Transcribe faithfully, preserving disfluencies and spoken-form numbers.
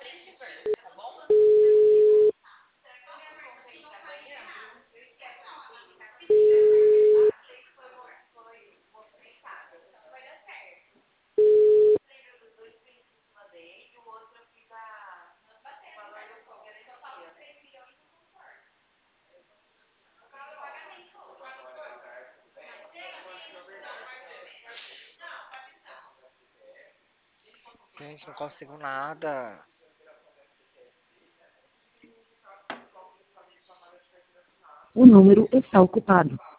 Gente, não consigo nada. O número está ocupado.